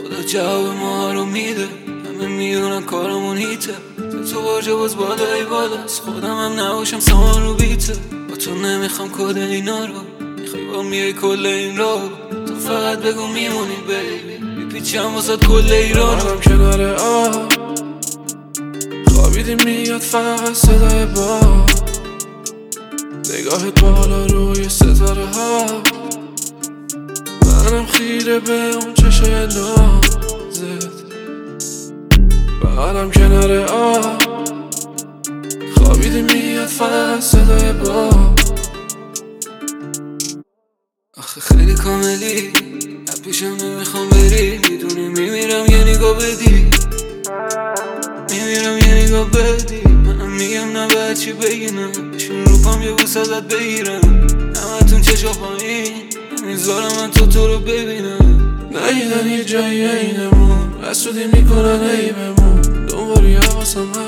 خدا جواب ما رو میده، همه میدونن کارمون هیته. تو باجه باز بالای بالاست، خودم هم نباشم سامان رو بیته. با تو نمیخوام کد اینا رو، میخوای با میای کل این را. تو فقط بگو میمونی بیبی، میپیچم واسد کل ایران. منم کنار آب خوابیدی میاد فقط صدای باد، نگاهت بالا روی ستاره ها. منم خیره به اون چشای نازت. منم کنار آب خوابیدی میاد فقط صدای باد. آخه خیلی کاملی، پیشم نمیخوام بری، میدونی میمیرم یه نگاه بدی، میمیرم یه نگاه بدی. منم میگم نباید چی بگینم، بشین رو پام یه بوس ازت بگیرم. همتون چشا پایین نمیذارم من تو رو ببینم. نیدن یه جایی اینمون، حسودی میکنن ای بمون، دنبالی حواسم